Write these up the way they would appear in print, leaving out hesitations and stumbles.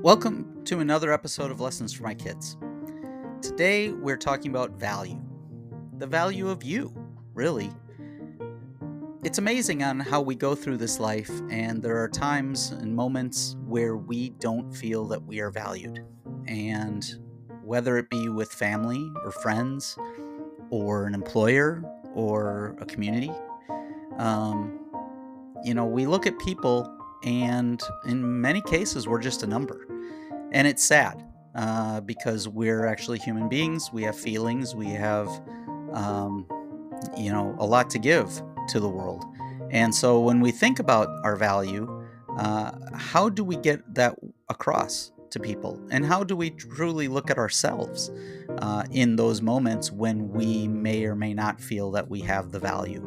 Welcome to another episode of Lessons for My Kids. Today we're talking about value. The value of you, really. It's amazing on how we go through this life, and there are times and moments where we don't feel that we are valued. And whether it be with family or friends or an employer or a community, we look at people and in many cases we're just a number. And it's sad because we're actually human beings. We have feelings. We have, a lot to give to the world. And so when we think about our value, how do we get that across to people? And how do we truly look at ourselves in those moments when we may or may not feel that we have the value?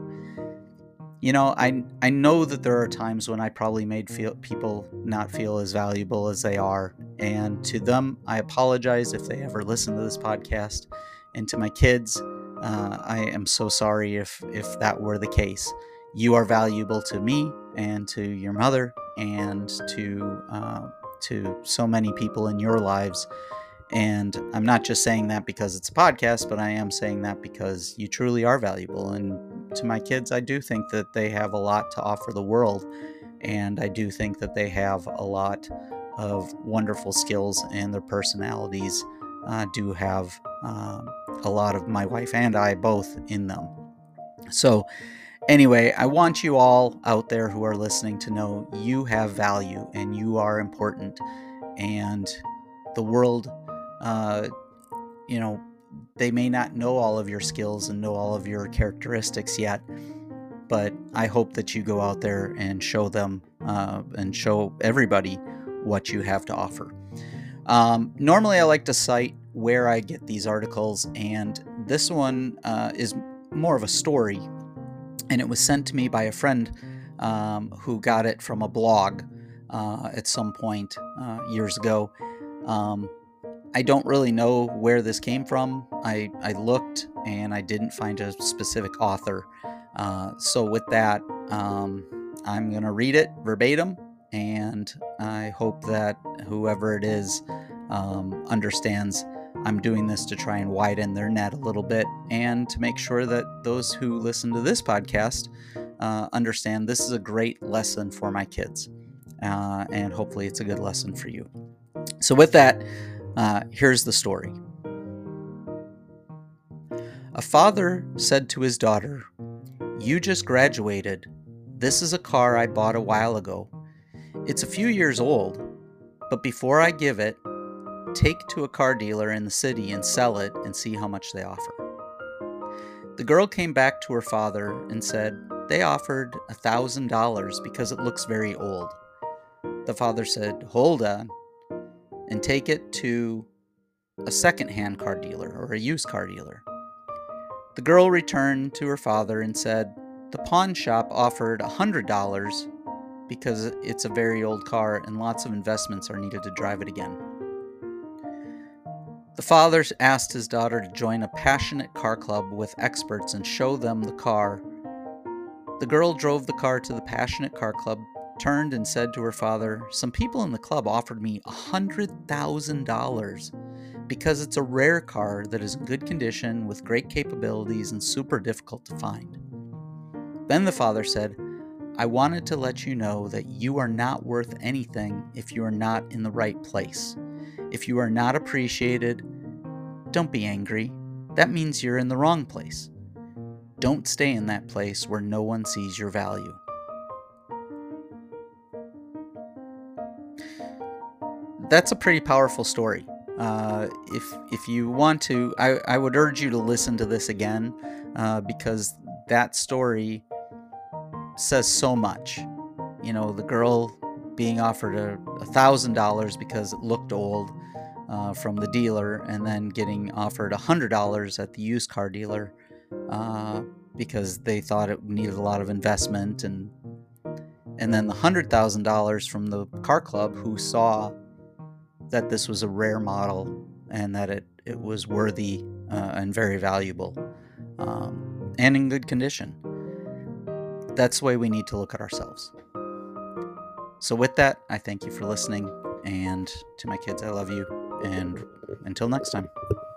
I know that there are times when I probably made people not feel as valuable as they are. And to them, I apologize if they ever listen to this podcast. And to my kids, I am so sorry if that were the case. You are valuable to me and to your mother and to so many people in your lives. And I'm not just saying that because it's a podcast, but I am saying that because you truly are valuable. And to my kids, I do think that they have a lot to offer the world. And I do think that they have a lot of wonderful skills, and their personalities do have a lot of my wife and I both in them. So anyway, I want you all out there who are listening to know you have value and you are important. And the world, they may not know all of your skills and know all of your characteristics yet, but I hope that you go out there and show them and show everybody what you have to offer. Normally I like to cite where I get these articles, and this one is more of a story, and it was sent to me by a friend who got it from a blog at some point years ago. I don't really know where this came from. I looked and I didn't find a specific author. So with that, I'm going to read it verbatim, and I hope that whoever it is understands I'm doing this to try and widen their net a little bit, and to make sure that those who listen to this podcast understand this is a great lesson for my kids. And hopefully it's a good lesson for you. So with that, here's the story. A father said to his daughter, "You just graduated. This is a car I bought a while ago. It's a few years old, but before I give it, take to a car dealer in the city and sell it and see how much they offer." The girl came back to her father and said they offered $1,000 because it looks very old. The father said, "Hold on, and take it to a second-hand car dealer or a used car dealer." The girl returned to her father and said the pawn shop offered $100 because it's a very old car and lots of investments are needed to drive it again. The father asked his daughter to join a passionate car club with experts and show them the car. The girl drove the car to the passionate car club, turned and said to her father, "Some people in the club offered me $100,000 because it's a rare car that is in good condition with great capabilities and super difficult to find." Then the father said, "I wanted to let you know that you are not worth anything if you are not in the right place. If you are not appreciated, don't be angry. That means you're in the wrong place. Don't stay in that place where no one sees your value." That's a pretty powerful story. If you want to, I would urge you to listen to this again because that story says so much. The girl being offered $1,000 because it looked old from the dealer, and then getting offered $100 at the used car dealer because they thought it needed a lot of investment, and then the $100,000 from the car club who saw that this was a rare model and that it was worthy and very valuable and in good condition. That's the way we need to look at ourselves. So with that, I thank you for listening, And to my kids, I love you. And until next time.